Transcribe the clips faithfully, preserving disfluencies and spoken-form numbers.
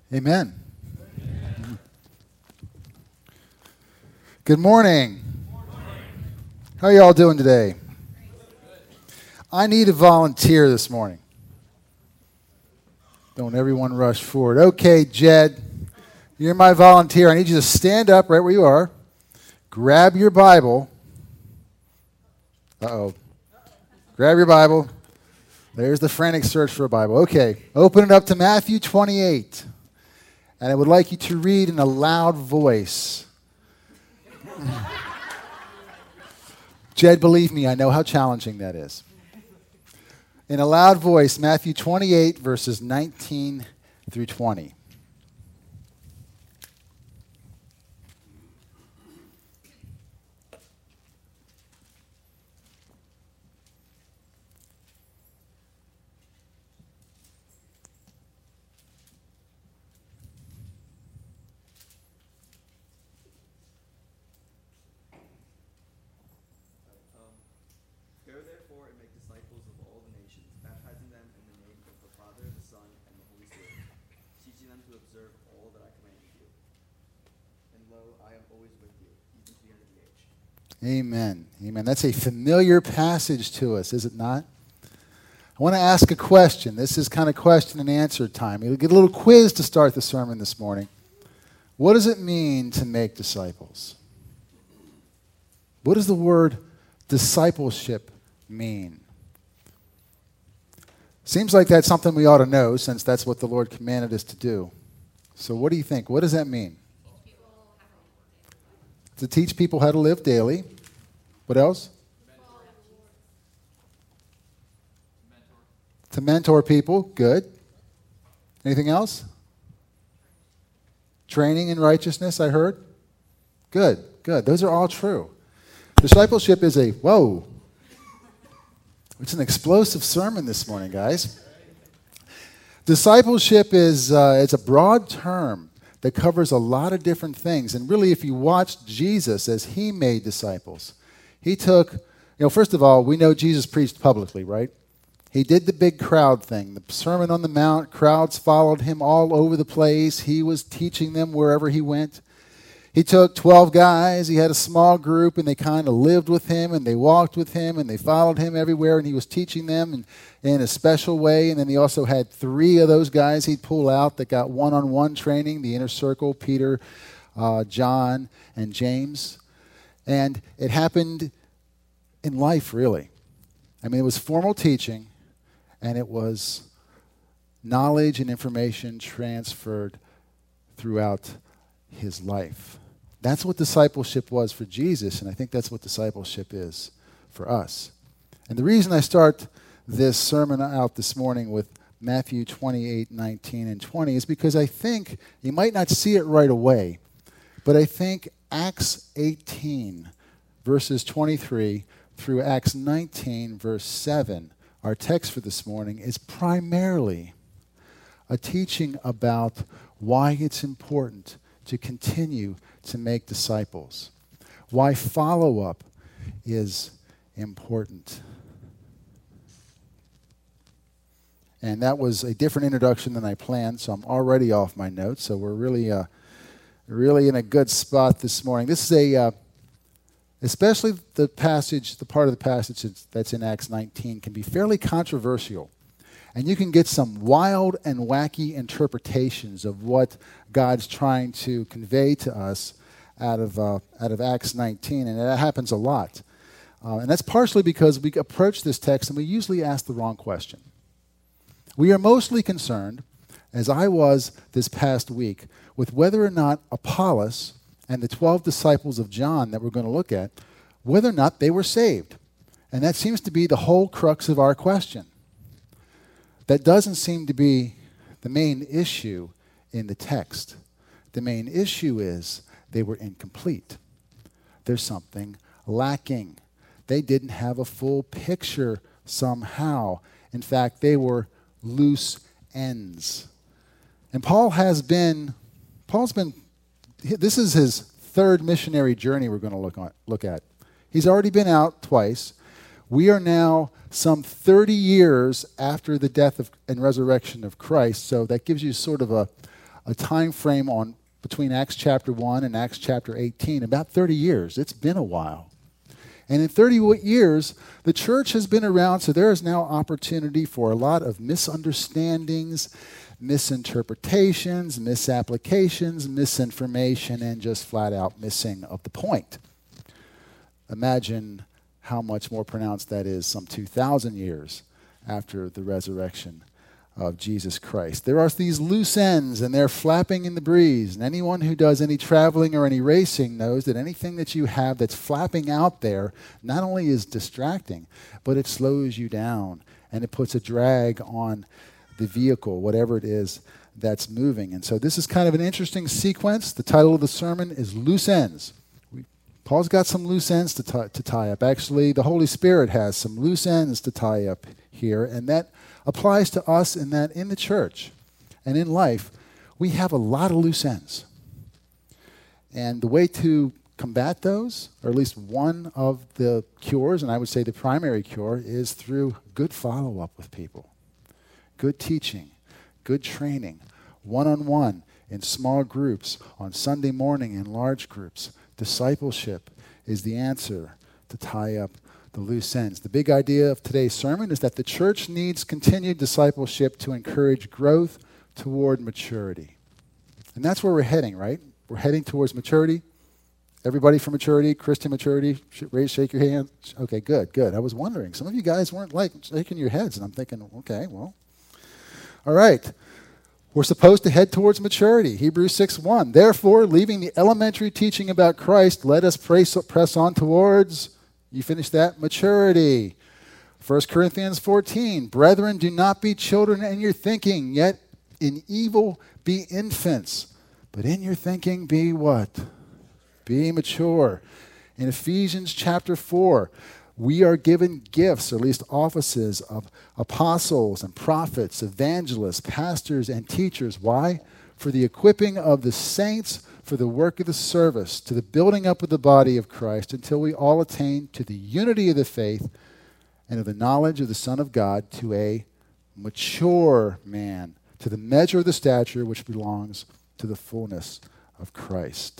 Amen. Good morning. How are y'all doing today? I need a volunteer this morning. Don't everyone rush forward. Okay, Jed, you're my volunteer. I need you to stand up right where you are. Grab your Bible. Uh-oh. Grab your Bible. There's the frantic search for a Bible. Okay, open it up to Matthew twenty-eight. And I would like you to read in a loud voice. Jed, believe me, I know how challenging that is. In a loud voice, Matthew twenty-eight, verses nineteen through twenty. Amen. Amen. That's a familiar passage to us, is it not? I want to ask a question. This is kind of question and answer time. We'll get a little quiz to start the sermon this morning. What does it mean to make disciples? What does the word discipleship mean? Seems like that's something we ought to know, since that's what the Lord commanded us to do. So what do you think? What does that mean? To teach people how to live daily. What else? Mentor. To mentor people. Good. Anything else? Training in righteousness, I heard. Good, good. Those are all true. Discipleship is a, whoa. It's an explosive sermon this morning, guys. Discipleship is uh, it's a broad term that covers a lot of different things. And really, if you watch Jesus as he made disciples, he took, you know, first of all, we know Jesus preached publicly, right? He did the big crowd thing, the Sermon on the Mount. Crowds followed him all over the place. He was teaching them wherever he went. He took twelve guys. He had a small group, and they kind of lived with him, and they walked with him, and they followed him everywhere, and he was teaching them in, in a special way. And then he also had three of those guys he'd pull out that got one-on-one training, the inner circle, Peter, uh, John, and James. And it happened in life, really. I mean, it was formal teaching, and it was knowledge and information transferred throughout his life. That's what discipleship was for Jesus, and I think that's what discipleship is for us. And the reason I start this sermon out this morning with Matthew twenty-eight, nineteen, and twenty is because I think, you might not see it right away, but I think Acts eighteen, verses twenty-three through Acts nineteen, verse seven, our text for this morning, is primarily a teaching about why it's important to continue to make disciples, why follow-up is important. And that was a different introduction than I planned, so I'm already off my notes, so we're really uh, really in a good spot this morning. This is a, uh, especially the passage, the part of the passage that's in Acts nineteen can be fairly controversial. And you can get some wild and wacky interpretations of what God's trying to convey to us out of uh, out of Acts nineteen, and that happens a lot. Uh, and that's partially because we approach this text and we usually ask the wrong question. We are mostly concerned, as I was this past week, with whether or not Apollos and the twelve disciples of John that we're going to look at, whether or not they were saved. And that seems to be the whole crux of our question. That doesn't seem to be the main issue in the text. The main issue is they were incomplete. There's something lacking. They didn't have a full picture somehow. In fact, they were loose ends. And Paul has been, Paul's been, this is his third missionary journey we're going to look, on, look at. He's already been out twice. We are now some thirty years after the death of, and resurrection of Christ, so that gives you sort of a, a time frame on between Acts chapter one and Acts chapter eighteen, about thirty years. It's been a while. And in thirty years, the church has been around, so there is now opportunity for a lot of misunderstandings, misinterpretations, misapplications, misinformation, and just flat out missing of the point. Imagine how much more pronounced that is some two thousand years after the resurrection of Jesus Christ. There are these loose ends, and they're flapping in the breeze. And anyone who does any traveling or any racing knows that anything that you have that's flapping out there not only is distracting, but it slows you down, and it puts a drag on the vehicle, whatever it is that's moving. And so this is kind of an interesting sequence. The title of the sermon is Loose Ends. We, Paul's got some loose ends to, t- to tie up. Actually, the Holy Spirit has some loose ends to tie up here, and that applies to us in that in the church and in life, we have a lot of loose ends. And the way to combat those, or at least one of the cures, and I would say the primary cure, is through good follow-up with people. Good teaching, good training, one-on-one, in small groups, on Sunday morning in large groups. Discipleship is the answer to tie up the loose ends. The big idea of today's sermon is that the church needs continued discipleship to encourage growth toward maturity. And that's where we're heading, right? We're heading towards maturity. Everybody for maturity, Christian maturity, raise, shake your hand. Okay, good, good. I was wondering. Some of you guys weren't like shaking your heads, and I'm thinking, okay, well, all right. We're supposed to head towards maturity. Hebrews six one. Therefore, leaving the elementary teaching about Christ, let us press, press on towards, you finish that, maturity. First Corinthians fourteen. Brethren, do not be children in your thinking, yet in evil be infants. But in your thinking be what? Be mature. In Ephesians chapter four, we are given gifts, or at least offices, of apostles and prophets, evangelists, pastors, and teachers. Why? For the equipping of the saints, for the work of the service, to the building up of the body of Christ, until we all attain to the unity of the faith and of the knowledge of the Son of God, to a mature man, to the measure of the stature which belongs to the fullness of Christ.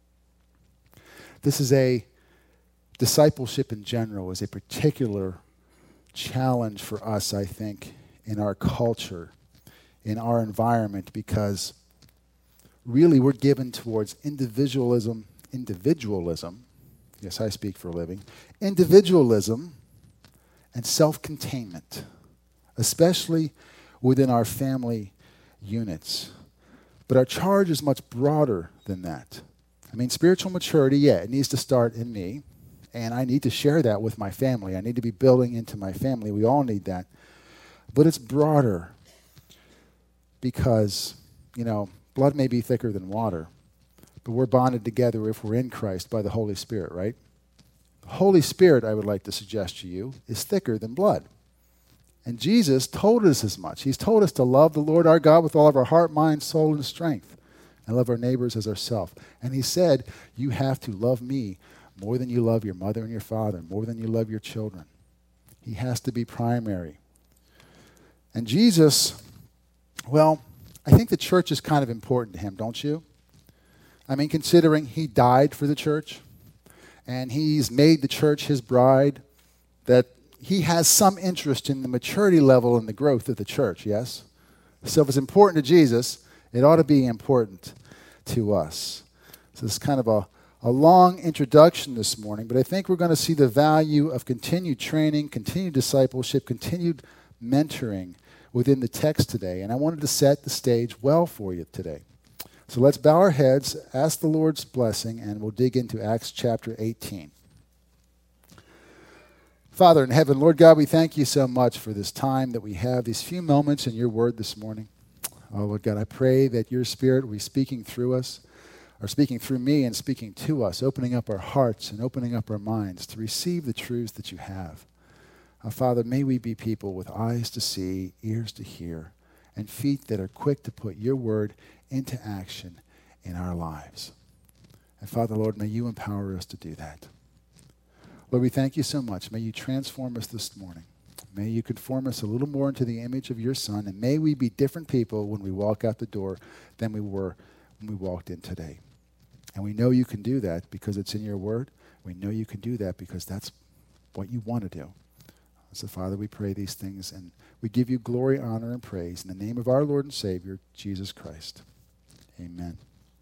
This is a discipleship in general is a particular challenge for us, I think, in our culture, in our environment, because really we're given towards individualism, individualism, yes, I speak for a living, individualism and self-containment, especially within our family units. But our charge is much broader than that. I mean, spiritual maturity, yeah, it needs to start in me. And I need to share that with my family. I need to be building into my family. We all need that. But it's broader because, you know, blood may be thicker than water, but we're bonded together if we're in Christ by the Holy Spirit, right? The Holy Spirit, I would like to suggest to you, is thicker than blood. And Jesus told us as much. He's told us to love the Lord our God with all of our heart, mind, soul, and strength, and love our neighbors as ourselves. And he said, you have to love me more than you love your mother and your father, more than you love your children. He has to be primary. And Jesus, well, I think the church is kind of important to him, don't you? I mean, considering he died for the church, and he's made the church his bride, that he has some interest in the maturity level and the growth of the church, yes? So if it's important to Jesus, it ought to be important to us. So it's kind of a A long introduction this morning, but I think we're going to see the value of continued training, continued discipleship, continued mentoring within the text today. And I wanted to set the stage well for you today. So let's bow our heads, ask the Lord's blessing, and we'll dig into Acts chapter eighteen. Father in heaven, Lord God, we thank you so much for this time that we have, these few moments in your word this morning. Oh, Lord God, I pray that your Spirit will be speaking through us, or speaking through me and speaking to us, opening up our hearts and opening up our minds to receive the truths that you have. Uh, Father, may we be people with eyes to see, ears to hear, and feet that are quick to put your word into action in our lives. And Father, Lord, may you empower us to do that. Lord, we thank you so much. May you transform us this morning. May you conform us a little more into the image of your Son, and may we be different people when we walk out the door than we were when we walked in today. And we know you can do that because it's in your word. We know you can do that because that's what you want to do. So, Father, we pray these things, and we give you glory, honor, and praise in the name of our Lord and Savior, Jesus Christ. Amen.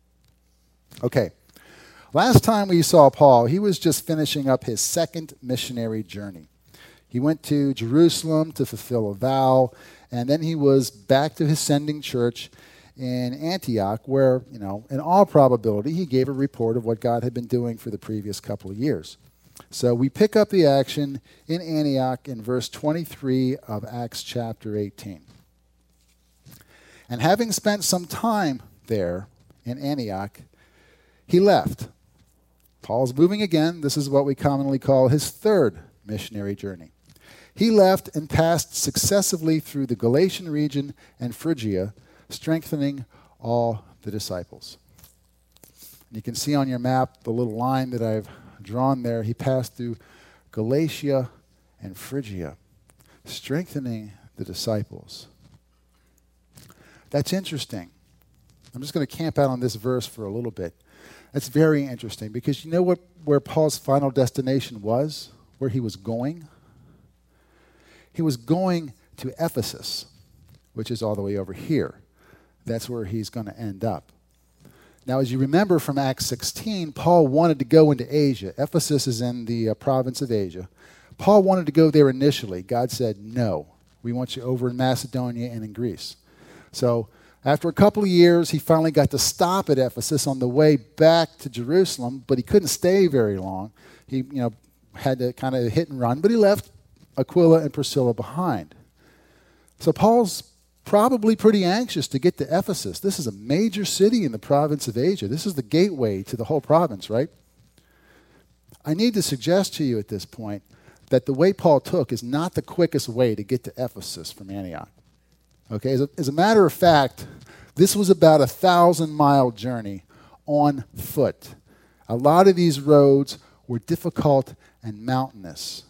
Okay. Last time we saw Paul, he was just finishing up his second missionary journey. He went to Jerusalem to fulfill a vow, and then he was back to his sending church in Antioch, where, you know, in all probability, he gave a report of what God had been doing for the previous couple of years. So we pick up the action in Antioch in verse twenty-three of Acts chapter eighteen. And having spent some time there in Antioch, he left. Paul's moving again. This is what we commonly call his third missionary journey. He left and passed successively through the Galatian region and Phrygia, strengthening all the disciples. And you can see on your map the little line that I've drawn there. He passed through Galatia and Phrygia, strengthening the disciples. That's interesting. I'm just going to camp out on this verse for a little bit. That's very interesting because you know what where Paul's final destination was, where he was going? He was going to Ephesus, which is all the way over here. That's where he's going to end up. Now, as you remember from Acts sixteen, Paul wanted to go into Asia. Ephesus is in the uh, province of Asia. Paul wanted to go there initially. God said, no, we want you over in Macedonia and in Greece. So after a couple of years, he finally got to stop at Ephesus on the way back to Jerusalem, but he couldn't stay very long. He, you know, had to kind of hit and run, but he left Aquila and Priscilla behind. So Paul's probably pretty anxious to get to Ephesus. This is a major city in the province of Asia. This is the gateway to the whole province, right? I need to suggest to you at this point that the way Paul took is not the quickest way to get to Ephesus from Antioch. Okay, as a, as a matter of fact, this was about a thousand-mile journey on foot. A lot of these roads were difficult and mountainous.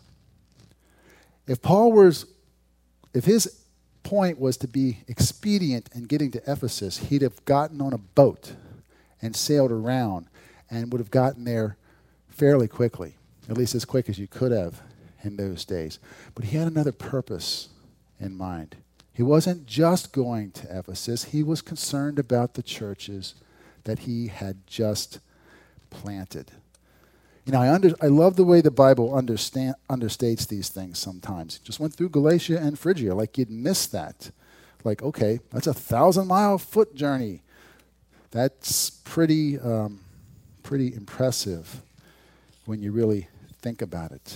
If Paul was, if his point was to be expedient in getting to Ephesus, he'd have gotten on a boat and sailed around and would have gotten there fairly quickly, at least as quick as you could have in those days. But he had another purpose in mind. He wasn't just going to Ephesus. He was concerned about the churches that he had just planted. You know, I under, I love the way the Bible understand, understates these things sometimes. It just went through Galatia and Phrygia, like you'd miss that. Like, okay, that's a thousand-mile foot journey. That's pretty, um, pretty impressive when you really think about it.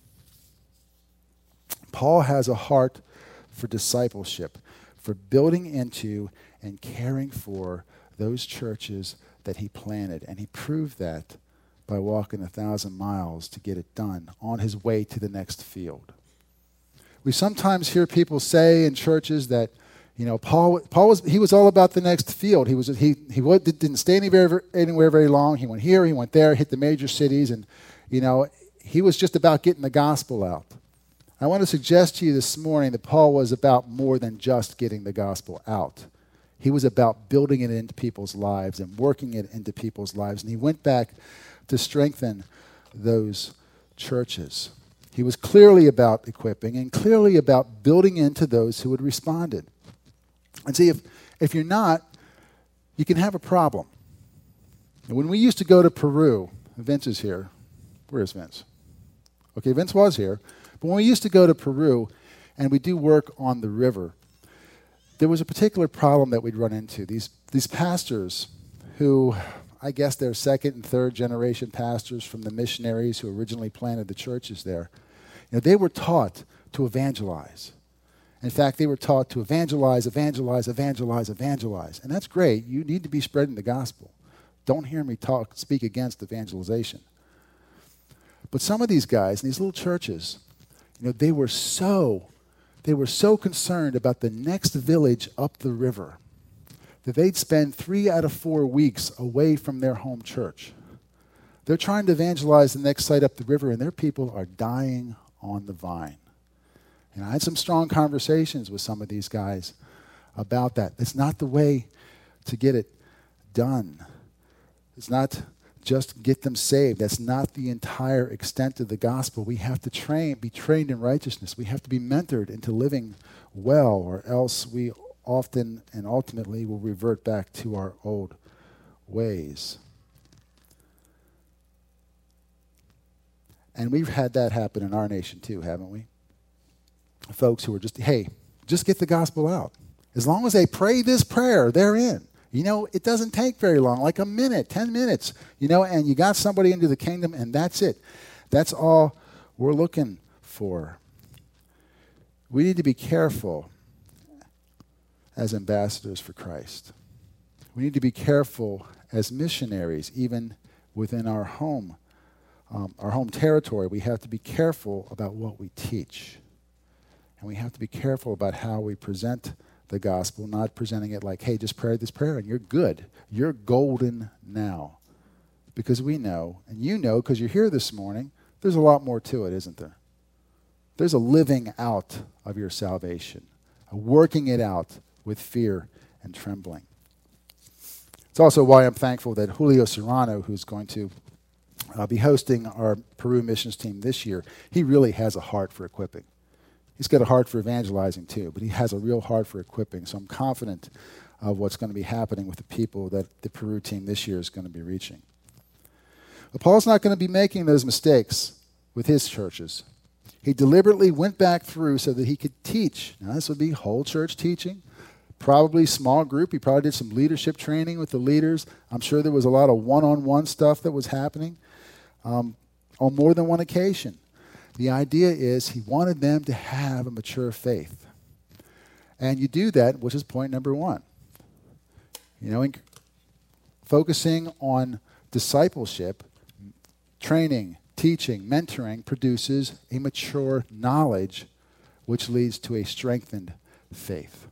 Paul has a heart for discipleship, for building into and caring for those churches that he planted. And he proved that by walking a thousand miles to get it done on his way to the next field. We sometimes hear people say in churches that, you know, Paul Paul was he was all about the next field. He was he he didn't stay anywhere anywhere very long. He went here, he went there, hit the major cities, and you know, he was just about getting the gospel out. I want to suggest to you this morning that Paul was about more than just getting the gospel out. He was about building it into people's lives and working it into people's lives. And he went back to strengthen those churches. He was clearly about equipping and clearly about building into those who had responded. And see, if, if you're not, you can have a problem. And when we used to go to Peru, Vince is here. Where is Vince? Okay, Vince was here. But when we used to go to Peru and we do work on the river, there was a particular problem that we'd run into. These these pastors who, I guess they're second and third generation pastors from the missionaries who originally planted the churches there, you know, they were taught to evangelize. In fact, they were taught to evangelize, evangelize, evangelize, evangelize. And that's great. You need to be spreading the gospel. Don't hear me talk, speak against evangelization. But some of these guys in these little churches, you know, they were so, they were so concerned about the next village up the river that they'd spend three out of four weeks away from their home church. They're trying to evangelize the next site up the river, and their people are dying on the vine. And I had some strong conversations with some of these guys about that. It's not the way to get it done. It's not just get them saved. That's not the entire extent of the gospel. We have to train, be trained in righteousness. We have to be mentored into living well, or else we often and ultimately will revert back to our old ways. And we've had that happen in our nation too, haven't we? Folks who are just, hey, just get the gospel out. As long as they pray this prayer, they're in. You know, it doesn't take very long, like a minute, ten minutes, you know, and you got somebody into the kingdom, and that's it. That's all we're looking for. We need to be careful as ambassadors for Christ. We need to be careful as missionaries, even within our home, um, our home territory. We have to be careful about what we teach. And we have to be careful about how we present the gospel, not presenting it like, hey, just pray this prayer and you're good. You're golden now. Because we know, and you know because you're here this morning, there's a lot more to it, isn't there? There's a living out of your salvation, a working it out with fear and trembling. It's also why I'm thankful that Julio Serrano, who's going to uh, be hosting our Peru missions team this year, he really has a heart for equipping. He's got a heart for evangelizing too, but he has a real heart for equipping. So I'm confident of what's going to be happening with the people that the Peru team this year is going to be reaching. But Paul's not going to be making those mistakes with his churches. He deliberately went back through so that he could teach. Now, this would be whole church teaching, probably small group. He probably did some leadership training with the leaders. I'm sure there was a lot of one-on-one stuff that was happening um, on more than one occasion. The idea is he wanted them to have a mature faith. And you do that, which is point number one. You know, in focusing on discipleship, training, teaching, mentoring produces a mature knowledge, which leads to a strengthened faith.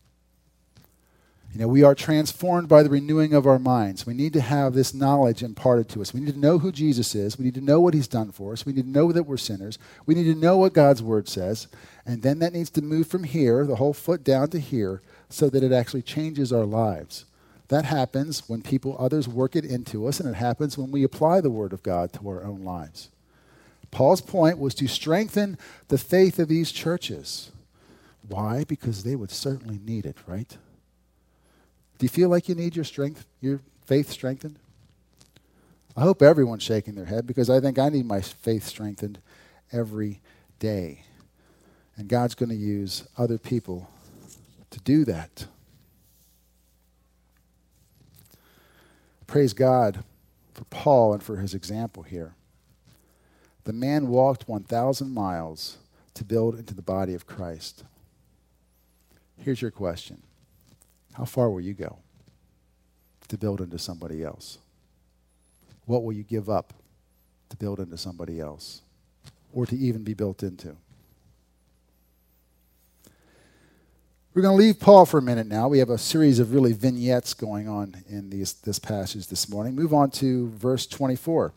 You know, we are transformed by the renewing of our minds. We need to have this knowledge imparted to us. We need to know who Jesus is. We need to know what he's done for us. We need to know that we're sinners. We need to know what God's word says. And then that needs to move from here, the whole foot down to here, so that it actually changes our lives. That happens when people, others work it into us, and it happens when we apply the word of God to our own lives. Paul's point was to strengthen the faith of these churches. Why? Because they would certainly need it, right? Do you feel like you need your strength, your faith strengthened? I hope everyone's shaking their head, because I think I need my faith strengthened every day. And God's going to use other people to do that. Praise God for Paul and for his example here. The man walked one thousand miles to build into the body of Christ. Here's your question. How far will you go to build into somebody else? What will you give up to build into somebody else, or to even be built into? We're going to leave Paul for a minute now. We have a series of really vignettes going on in these, this passage this morning. Move on to verse twenty-four.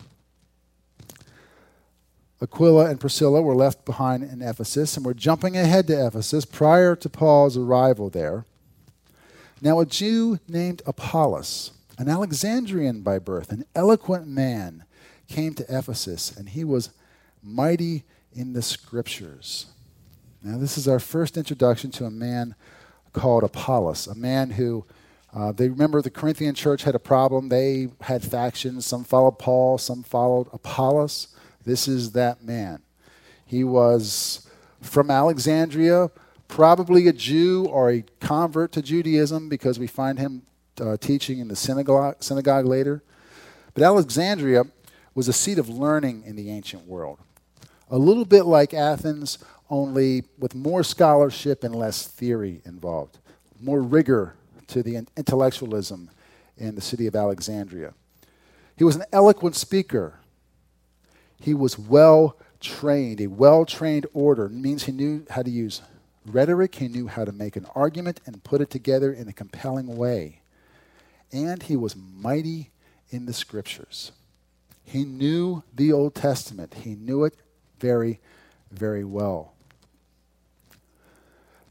Aquila and Priscilla were left behind in Ephesus, and we're jumping ahead to Ephesus prior to Paul's arrival there. Now a Jew named Apollos, an Alexandrian by birth, an eloquent man, came to Ephesus, and he was mighty in the scriptures. Now this is our first introduction to a man called Apollos, a man who, uh, they remember the Corinthian church had a problem. They had factions. Some followed Paul, some followed Apollos. This is that man. He was from Alexandria, probably a Jew or a convert to Judaism, because we find him uh, teaching in the synagogue, synagogue later. But Alexandria was a seat of learning in the ancient world. A little bit like Athens, only with more scholarship and less theory involved. More rigor to the intellectualism in the city of Alexandria. He was an eloquent speaker. He was well-trained. A well-trained orator means he knew how to use rhetoric. He knew how to make an argument and put it together in a compelling way. And he was mighty in the scriptures. He knew the Old Testament. He knew it very, very well.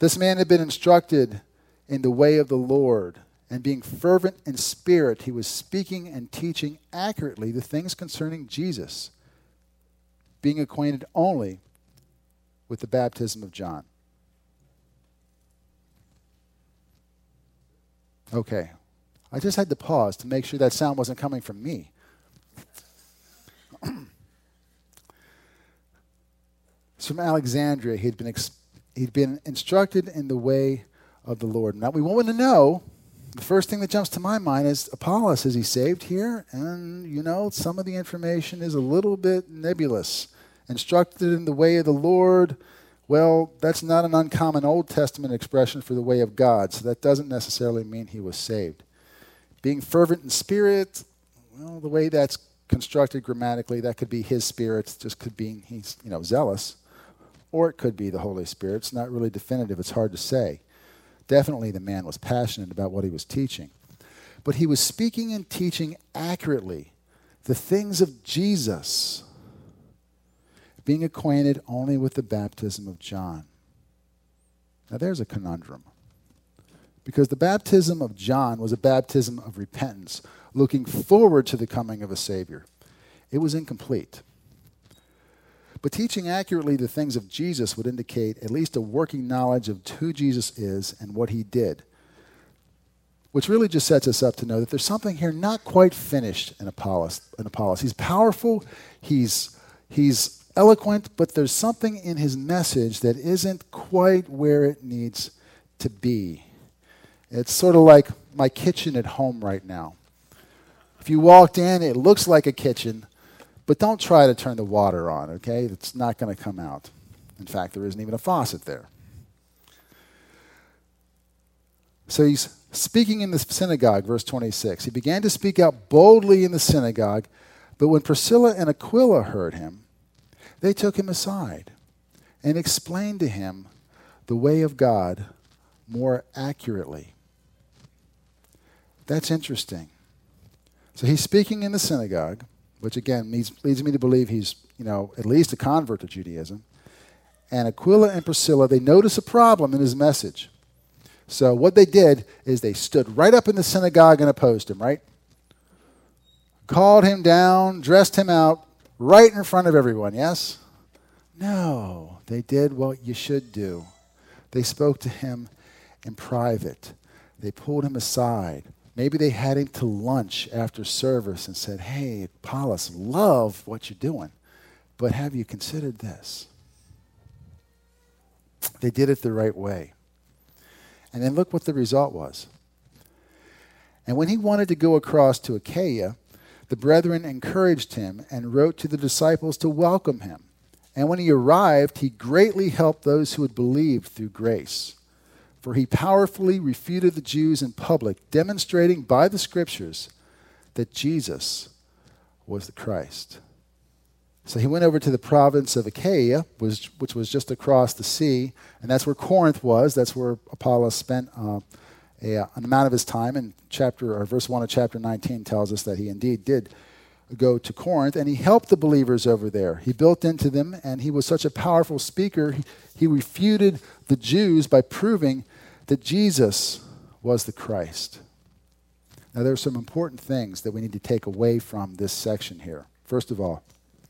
This man had been instructed in the way of the Lord, and being fervent in spirit, he was speaking and teaching accurately the things concerning Jesus, being acquainted only with the baptism of John. Okay, I just had to pause to make sure that sound wasn't coming from me. It's from Alexandria. He'd been ex- he'd been instructed in the way of the Lord. Now, we want to know, the first thing that jumps to my mind is, Apollos, is he saved here? And, you know, some of the information is a little bit nebulous. Instructed in the way of the Lord, well, that's not an uncommon Old Testament expression for the way of God, so that doesn't necessarily mean he was saved. Being fervent in spirit, well, the way that's constructed grammatically, that could be his spirit, just could be he's, you know, zealous. Or it could be the Holy Spirit. It's not really definitive. It's hard to say. Definitely the man was passionate about what he was teaching. But he was speaking and teaching accurately the things of Jesus, being acquainted only with the baptism of John. Now there's a conundrum. Because the baptism of John was a baptism of repentance, looking forward to the coming of a Savior. It was incomplete. But teaching accurately the things of Jesus would indicate at least a working knowledge of who Jesus is and what he did, which really just sets us up to know that there's something here not quite finished in Apollos. In Apollos. He's powerful, he's, he's eloquent, but there's something in his message that isn't quite where it needs to be. It's sort of like my kitchen at home right now. If you walked in, it looks like a kitchen, but don't try to turn the water on, okay? It's not going to come out. In fact, there isn't even a faucet there. So he's speaking in the synagogue, verse twenty-six. He began to speak out boldly in the synagogue, but when Priscilla and Aquila heard him, they took him aside and explained to him the way of God more accurately. That's interesting. So he's speaking in the synagogue, which again leads, leads me to believe he's, you know, at least a convert to Judaism. And Aquila and Priscilla, they notice a problem in his message. So what they did is they stood right up in the synagogue and opposed him, right? Called him down, dressed him out, right in front of everyone, yes? No, they did what you should do. They spoke to him in private. They pulled him aside. Maybe they had him to lunch after service and said, hey, Apollos, love what you're doing, but have you considered this? They did it the right way. And then look what the result was. And when he wanted to go across to Achaia, the brethren encouraged him and wrote to the disciples to welcome him. And when he arrived, he greatly helped those who had believed through grace. For he powerfully refuted the Jews in public, demonstrating by the Scriptures that Jesus was the Christ. So he went over to the province of Achaia, which, which was just across the sea, and that's where Corinth was. That's where Apollos spent uh, a, uh, an amount of his time. And chapter or verse one of chapter nineteen tells us that he indeed did go to Corinth, and he helped the believers over there. He built into them, and he was such a powerful speaker. He, he refuted the Jews by proving that Jesus was the Christ. Now, there are some important things that we need to take away from this section here. First of all,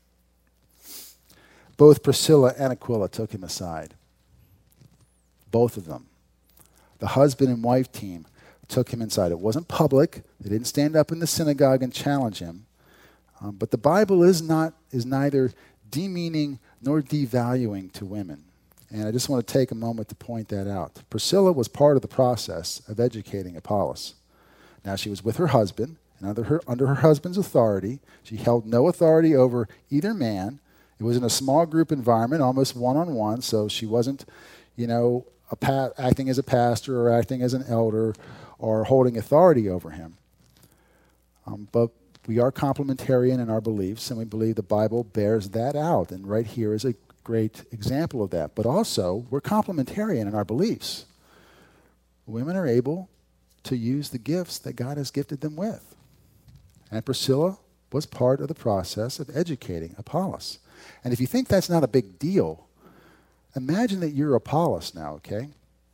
both Priscilla and Aquila took him aside. Both of them. The husband and wife team took him inside. It wasn't public. They didn't stand up in the synagogue and challenge him. Um, but the Bible is not is neither demeaning nor devaluing to women. And I just want to take a moment to point that out. Priscilla was part of the process of educating Apollos. Now, she was with her husband, and under her, under her husband's authority. She held no authority over either man. It was in a small group environment, almost one-on-one, so she wasn't, you know, a pa- acting as a pastor or acting as an elder or holding authority over him. Um, but we are complementarian in our beliefs, and we believe the Bible bears that out. And right here is a great example of that. But also, we're complementarian in our beliefs. Women are able to use the gifts that God has gifted them with. And Priscilla was part of the process of educating Apollos. And if you think that's not a big deal, imagine that you're Apollos now, okay?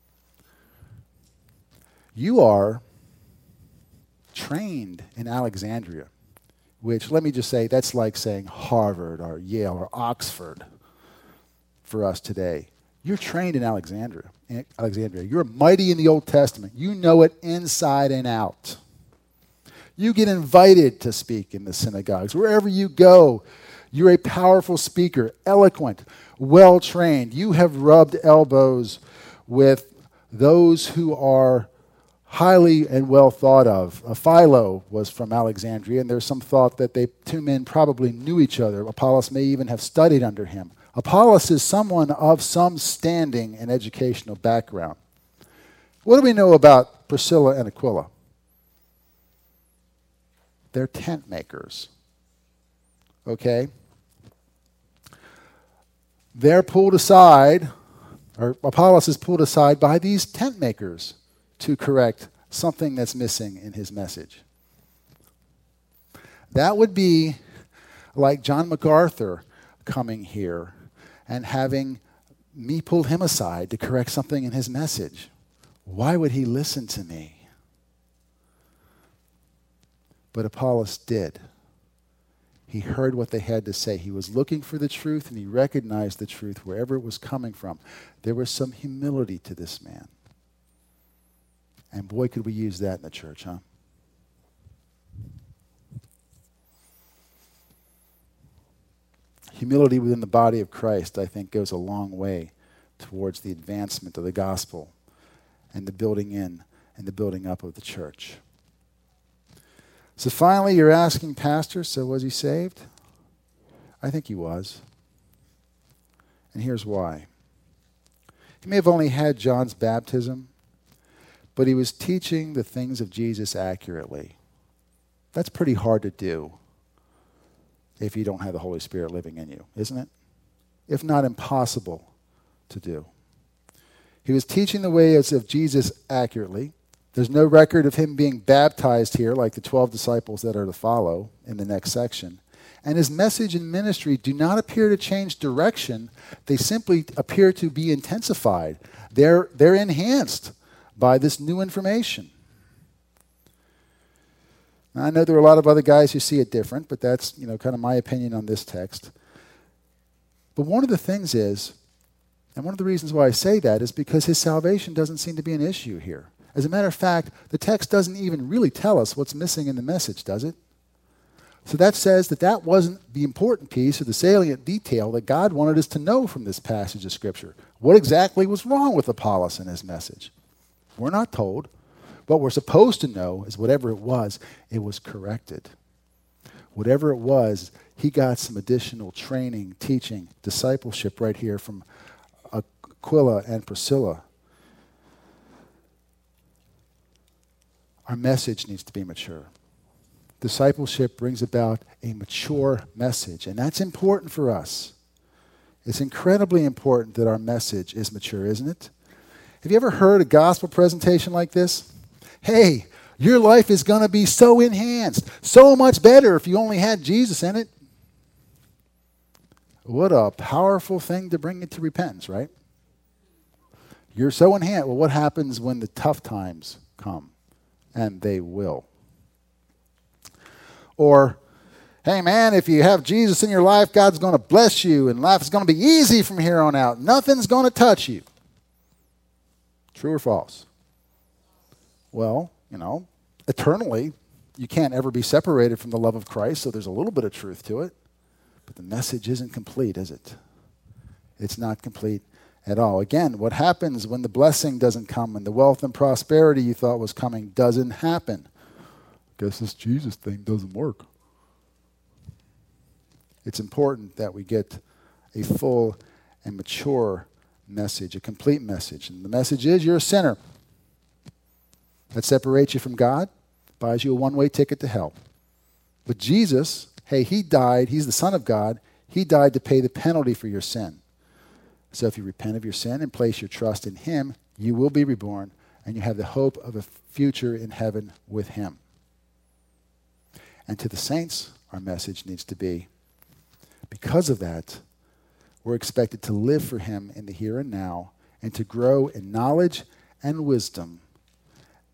You are trained in Alexandria, which, let me just say, that's like saying Harvard or Yale or Oxford for us today. You're trained in Alexandria. In Alexandria. You're mighty in the Old Testament. You know it inside and out. You get invited to speak in the synagogues. Wherever you go, you're a powerful speaker, eloquent, well-trained. You have rubbed elbows with those who are highly and well thought of. Uh, Philo was from Alexandria, and there's some thought that they two men probably knew each other. Apollos may even have studied under him. Apollos is someone of some standing and educational background. What do we know about Priscilla and Aquila? They're tent makers. Okay? They're pulled aside, or Apollos is pulled aside by these tent makers to correct something that's missing in his message. That would be like John MacArthur coming here and having me pull him aside to correct something in his message. Why would he listen to me? But Apollos did. He heard what they had to say. He was looking for the truth, and he recognized the truth wherever it was coming from. There was some humility to this man. And boy, could we use that in the church, huh? Humility within the body of Christ, I think, goes a long way towards the advancement of the gospel and the building in and the building up of the church. So finally, you're asking, Pastor, so was he saved? I think he was. And here's why. He may have only had John's baptism, but he was teaching the things of Jesus accurately. That's pretty hard to do if you don't have the Holy Spirit living in you, isn't it? If not impossible to do. He was teaching the ways of Jesus accurately. There's no record of him being baptized here like the twelve disciples that are to follow in the next section. And his message and ministry do not appear to change direction. They simply appear to be intensified. They're, they're enhanced by this new information. Now, I know there are a lot of other guys who see it different, but that's, you know, kind of my opinion on this text. But one of the things is, and one of the reasons why I say that is because his salvation doesn't seem to be an issue here. As a matter of fact, the text doesn't even really tell us what's missing in the message, does it? So that says that that wasn't the important piece or the salient detail that God wanted us to know from this passage of Scripture. What exactly was wrong with Apollos and his message? We're not told. What we're supposed to know is whatever it was, it was corrected. Whatever it was, he got some additional training, teaching, discipleship right here from Aquila and Priscilla. Our message needs to be mature. Discipleship brings about a mature message, and that's important for us. It's incredibly important that our message is mature, isn't it? Have you ever heard a gospel presentation like this? Hey, your life is going to be so enhanced, so much better if you only had Jesus in it. What a powerful thing to bring it to repentance, right? You're so enhanced. Well, what happens when the tough times come? And they will. Or, hey man, if you have Jesus in your life, God's going to bless you and life is going to be easy from here on out. Nothing's going to touch you. True or false? Well, you know, eternally, you can't ever be separated from the love of Christ, so there's a little bit of truth to it. But the message isn't complete, is it? It's not complete at all. Again, what happens when the blessing doesn't come and the wealth and prosperity you thought was coming doesn't happen? I guess this Jesus thing doesn't work. It's important that we get a full and mature message, a complete message. And the message is you're a sinner. That separates you from God, buys you a one-way ticket to hell. But Jesus, hey, he died. He's the Son of God. He died to pay the penalty for your sin. So if you repent of your sin and place your trust in him, you will be reborn, and you have the hope of a future in heaven with him. And to the saints, our message needs to be, because of that, we're expected to live for him in the here and now and to grow in knowledge and wisdom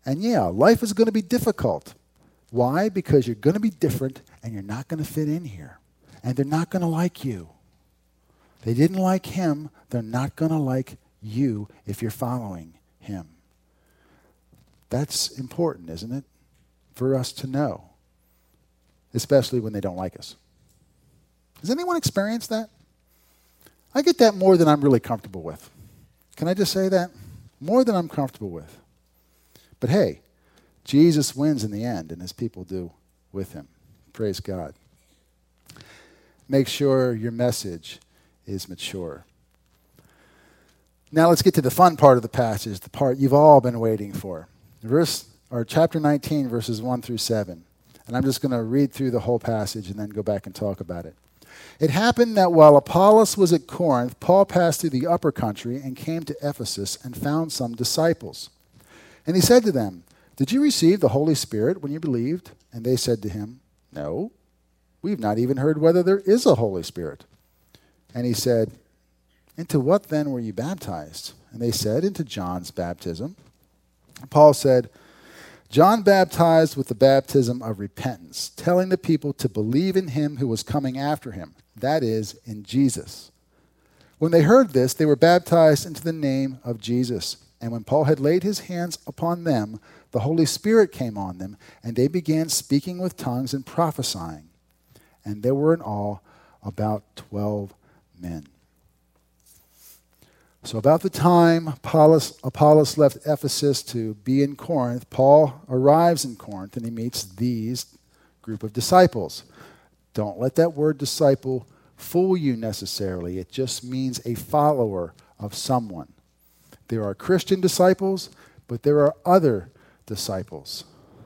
And yeah, life is going to be difficult. Why? Because you're going to be different and you're not going to fit in here. And they're not going to like you. They didn't like him. They're not going to like you if you're following him. That's important, isn't it? For us to know. Especially when they don't like us. Has anyone experienced that? I get that more than I'm really comfortable with. Can I just say that? More than I'm comfortable with. But hey, Jesus wins in the end, and his people do with him. Praise God. Make sure your message is mature. Now let's get to the fun part of the passage, the part you've all been waiting for. Verse, or chapter nineteen, verses one through seven. And I'm just going to read through the whole passage and then go back and talk about it. It happened that while Apollos was at Corinth, Paul passed through the upper country and came to Ephesus and found some disciples. And he said to them, "Did you receive the Holy Spirit when you believed?" And they said to him, "No, we've not even heard whether there is a Holy Spirit." And he said, "Into what then were you baptized?" And they said, "Into John's baptism." And Paul said, "John baptized with the baptism of repentance, telling the people to believe in him who was coming after him, that is, in Jesus." When they heard this, they were baptized into the name of Jesus. And when Paul had laid his hands upon them, the Holy Spirit came on them, and they began speaking with tongues and prophesying. And there were in all about twelve men. So about the time Apollos, Apollos left Ephesus to be in Corinth, Paul arrives in Corinth and he meets these group of disciples. Don't let that word disciple fool you necessarily. It just means a follower of someone. There are Christian disciples, but there are other disciples.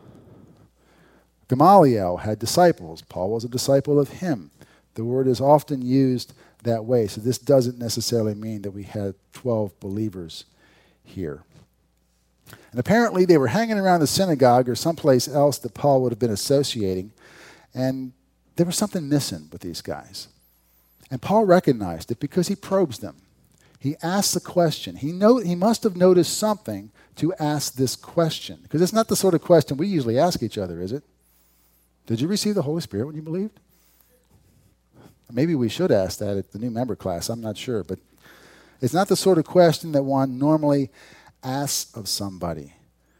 Gamaliel had disciples. Paul was a disciple of him. The word is often used that way. So this doesn't necessarily mean that we had twelve believers here. And apparently they were hanging around the synagogue or someplace else that Paul would have been associating. And there was something missing with these guys. And Paul recognized it because he probes them. He asks the question. He know, he must have noticed something to ask this question. Because it's not the sort of question we usually ask each other, is it? Did you receive the Holy Spirit when you believed? Maybe we should ask that at the new member class. I'm not sure. But it's not the sort of question that one normally asks of somebody.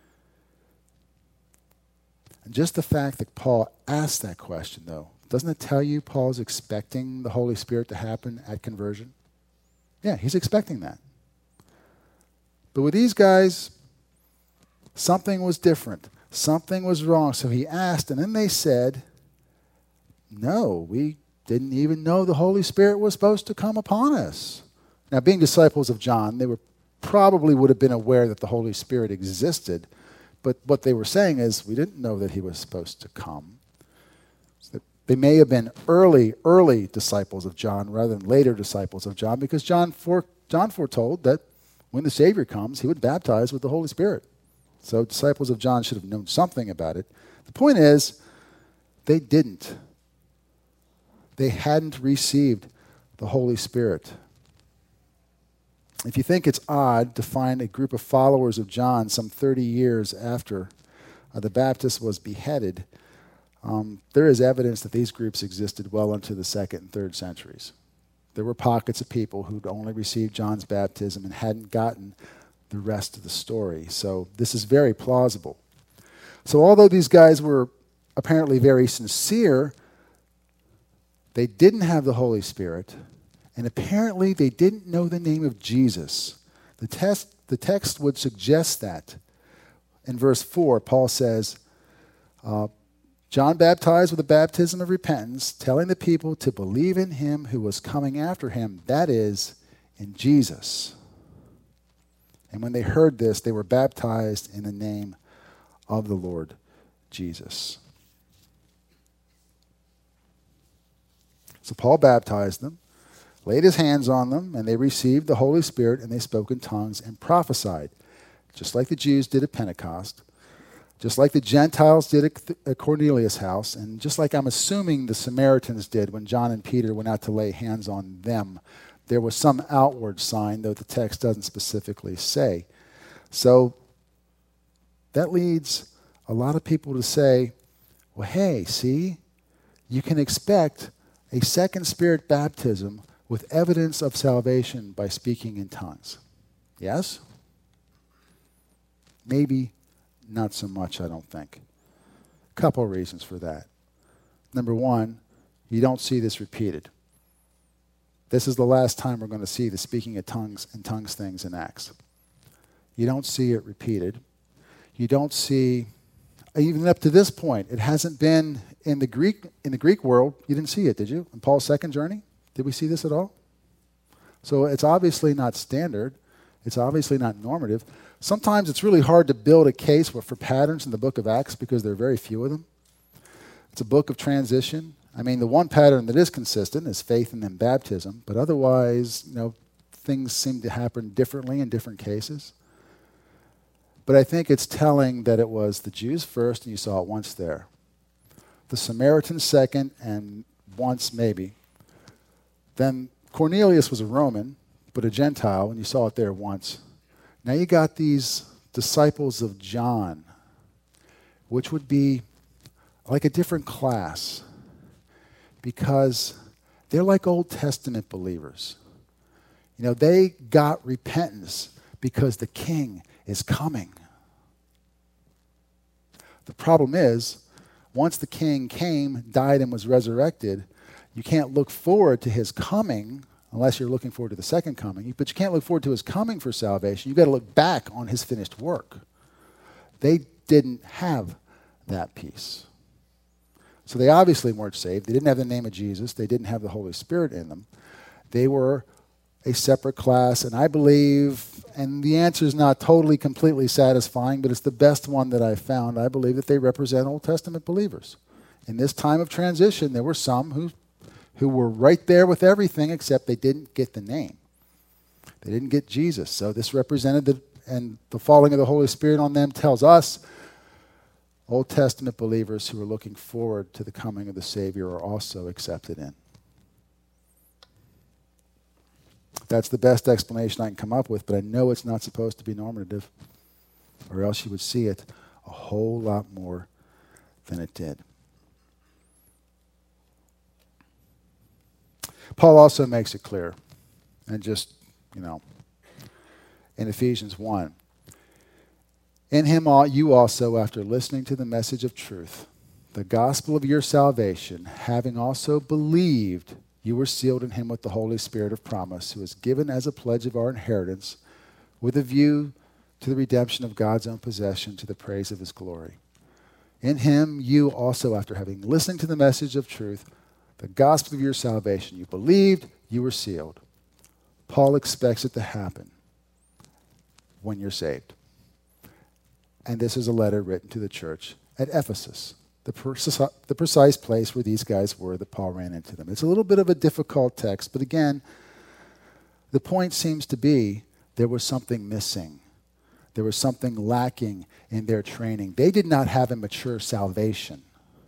And just the fact that Paul asked that question, though, doesn't it tell you Paul's expecting the Holy Spirit to happen at conversion? Yeah, he's expecting that. But with these guys, something was different. Something was wrong. So he asked, and then they said, "No, we didn't even know the Holy Spirit was supposed to come upon us." Now, being disciples of John, they were probably would have been aware that the Holy Spirit existed. But what they were saying is, we didn't know that he was supposed to come. So they may have been early, early disciples of John rather than later disciples of John, because John, fore, John foretold that when the Savior comes, he would baptize with the Holy Spirit. So disciples of John should have known something about it. The point is, they didn't. They hadn't received the Holy Spirit. If you think it's odd to find a group of followers of John some thirty years after uh, the Baptist was beheaded, um, there is evidence that these groups existed well into the second and third centuries. There were pockets of people who'd only received John's baptism and hadn't gotten the rest of the story. So this is very plausible. So although these guys were apparently very sincere, they didn't have the Holy Spirit, and apparently they didn't know the name of Jesus. The text, the text would suggest that. In verse four, Paul says, uh, John baptized with the baptism of repentance, telling the people to believe in him who was coming after him, that is, in Jesus. And when they heard this, they were baptized in the name of the Lord Jesus. So Paul baptized them, laid his hands on them, and they received the Holy Spirit, and they spoke in tongues and prophesied, just like the Jews did at Pentecost, just like the Gentiles did at Cornelius' house, and just like I'm assuming the Samaritans did when John and Peter went out to lay hands on them. There was some outward sign, though the text doesn't specifically say. So that leads a lot of people to say, well, hey, see, you can expect a second Spirit baptism with evidence of salvation by speaking in tongues. Yes? Maybe not so much, I don't think. A couple of reasons for that. Number one, you don't see this repeated. This is the last time we're going to see the speaking of tongues and tongues things in Acts. You don't see it repeated. You don't see, even up to this point, it hasn't been in the Greek in the Greek world. You didn't see it, did you? In Paul's second journey? Did we see this at all? So it's obviously not standard. It's obviously not normative. Sometimes it's really hard to build a case for patterns in the book of Acts because there are very few of them. It's a book of transition. I mean, the one pattern that is consistent is faith and then baptism, but otherwise, you know, things seem to happen differently in different cases. But I think it's telling that it was the Jews first, and you saw it once there. The Samaritans second, and once maybe. Then Cornelius was a Roman, but a Gentile, and you saw it there once. Now you got these disciples of John, which would be like a different class, because they're like Old Testament believers. You know, they got repentance because the king is coming. The problem is, once the king came, died, and was resurrected, you can't look forward to his coming unless you're looking forward to the second coming. But you can't look forward to his coming for salvation. You've got to look back on his finished work. They didn't have that piece. So they obviously weren't saved. They didn't have the name of Jesus. They didn't have the Holy Spirit in them. They were a separate class, and I believe, and the answer is not totally, completely satisfying, but it's the best one that I've found. I believe that they represent Old Testament believers. In this time of transition, there were some who, who were right there with everything, except they didn't get the name. They didn't get Jesus. So this represented, the, and the falling of the Holy Spirit on them tells us Old Testament believers who are looking forward to the coming of the Savior are also accepted in. That's the best explanation I can come up with, but I know it's not supposed to be normative, or else you would see it a whole lot more than it did. Paul also makes it clear, and just, you know, in Ephesians one, in him all, you also, after listening to the message of truth, the gospel of your salvation, having also believed, you were sealed in him with the Holy Spirit of promise, who is given as a pledge of our inheritance, with a view to the redemption of God's own possession, to the praise of his glory. In him, you also, after having listened to the message of truth, the gospel of your salvation, you believed, you were sealed. Paul expects it to happen when you're saved. And this is a letter written to the church at Ephesus, the, precise, the precise place where these guys were that Paul ran into them. It's a little bit of a difficult text, but again, the point seems to be there was something missing. There was something lacking in their training. They did not have a mature salvation.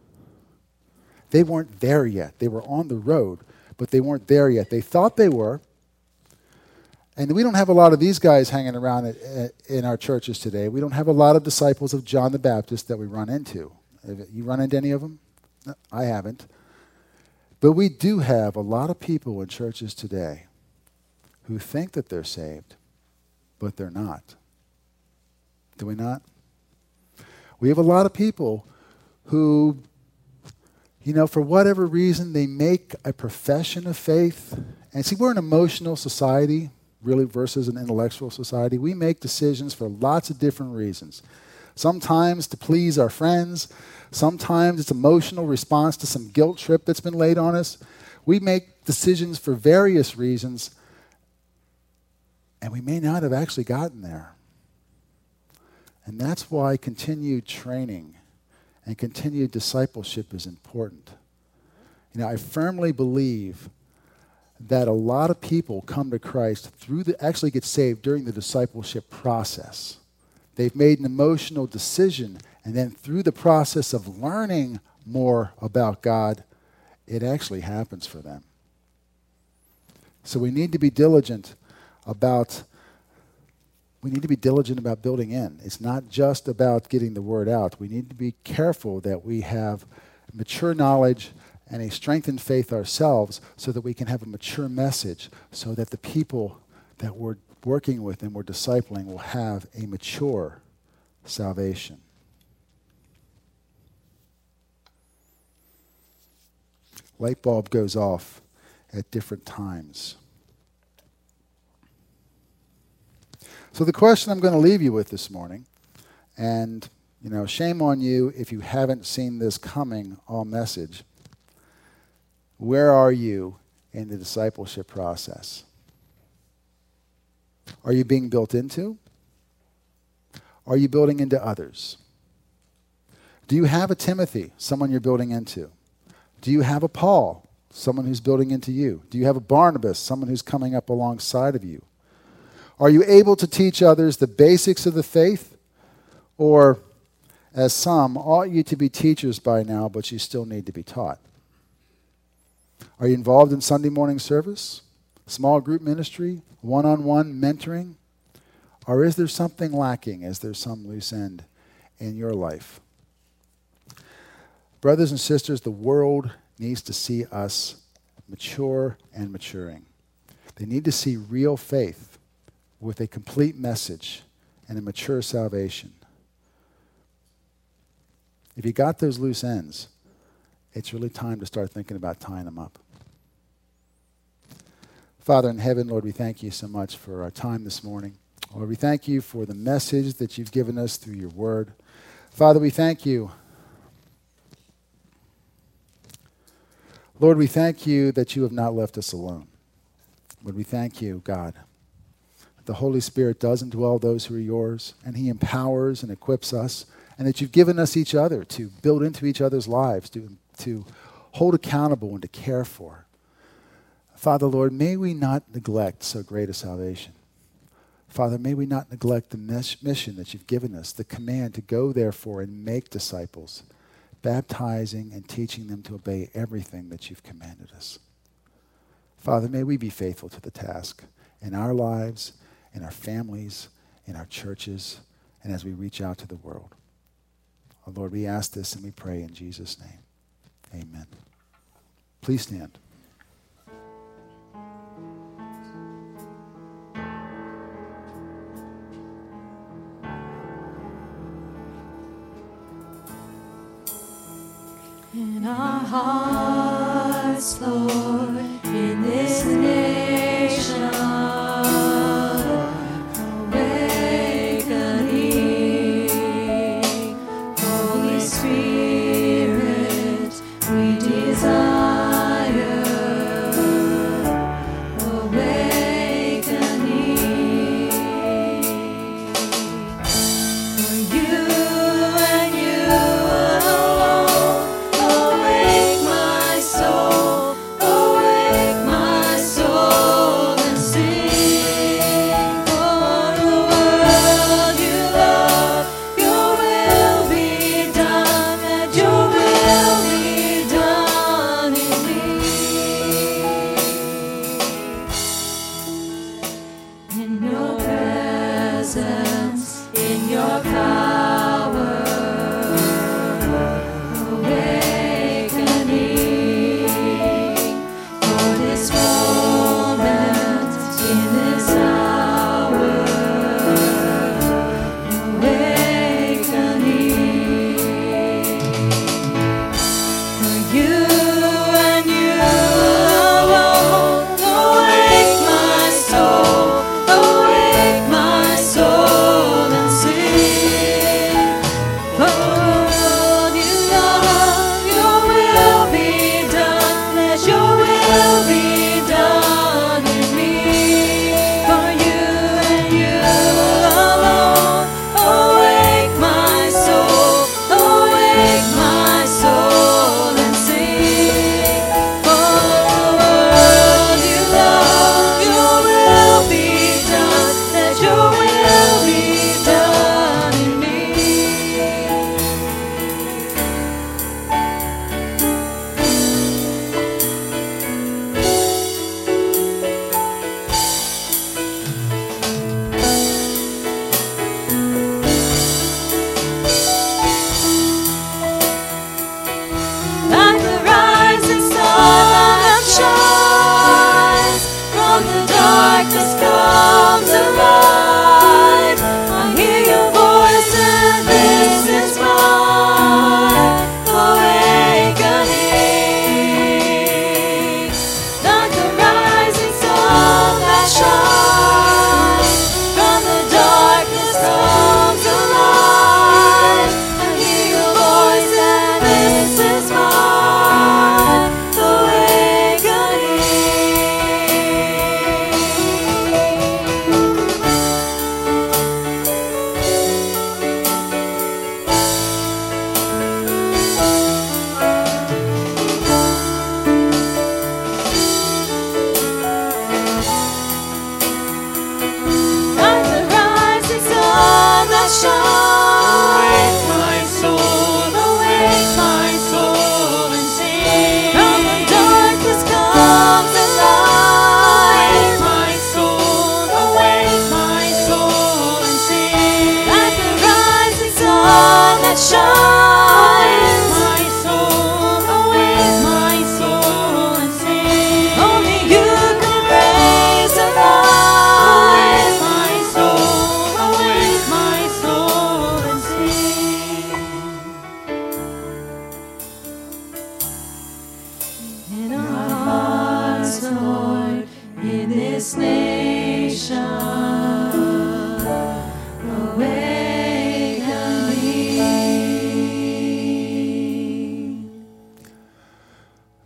They weren't there yet. They were on the road, but they weren't there yet. They thought they were. And we don't have a lot of these guys hanging around at, at, in our churches today. We don't have a lot of disciples of John the Baptist that we run into. You run into any of them? No, I haven't. But we do have a lot of people in churches today who think that they're saved, but they're not. Do we not? We have a lot of people who, you know, for whatever reason, they make a profession of faith. And see, we're an emotional society, really, versus an intellectual society. We make decisions for lots of different reasons. Sometimes to please our friends. Sometimes it's emotional response to some guilt trip that's been laid on us. We make decisions for various reasons, and we may not have actually gotten there. And that's why continued training and continued discipleship is important. You know, I firmly believe that a lot of people come to Christ through the, actually get saved during the discipleship process. They've made an emotional decision, and then through the process of learning more about God, it actually happens for them. So we need to be diligent about we need to be diligent about building in. It's not just about getting the word out. We need to be careful that we have mature knowledge and a strengthened faith ourselves so that we can have a mature message so that the people that we're working with and we're discipling will have a mature salvation. Light bulb goes off at different times. So the question I'm going to leave you with this morning, and you know, shame on you if you haven't seen this coming all message. Where are you in the discipleship process? Are you being built into? Are you building into others? Do you have a Timothy, someone you're building into? Do you have a Paul, someone who's building into you? Do you have a Barnabas, someone who's coming up alongside of you? Are you able to teach others the basics of the faith? Or, as some, ought you to be teachers by now, but you still need to be taught? Are you involved in Sunday morning service, small group ministry, one-on-one mentoring? Or is there something lacking? Is there some loose end in your life? Brothers and sisters, the world needs to see us mature and maturing. They need to see real faith with a complete message and a mature salvation. If you got those loose ends, it's really time to start thinking about tying them up. Father in heaven, Lord, we thank you so much for our time this morning. Lord, we thank you for the message that you've given us through your word. Father, we thank you. Lord, we thank you that you have not left us alone. Lord, we thank you, God. The Holy Spirit does indwell those who are yours, and he empowers and equips us, and that you've given us each other to build into each other's lives, to, to hold accountable and to care for. Father, Lord, may we not neglect so great a salvation. Father, may we not neglect the mes- mission that you've given us, the command to go, therefore, and make disciples, baptizing and teaching them to obey everything that you've commanded us. Father, may we be faithful to the task in our lives, in our families, in our churches, and as we reach out to the world. Oh, Lord, we ask this and we pray in Jesus' name. Amen. Please stand. In our hearts, Lord, in this nation, awakening, Holy Spirit, we desire, awakening, for you and you alone. Awake my soul, awake my soul.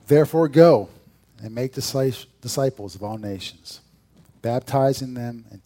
Therefore, go and make disci- disciples of all nations, baptizing them and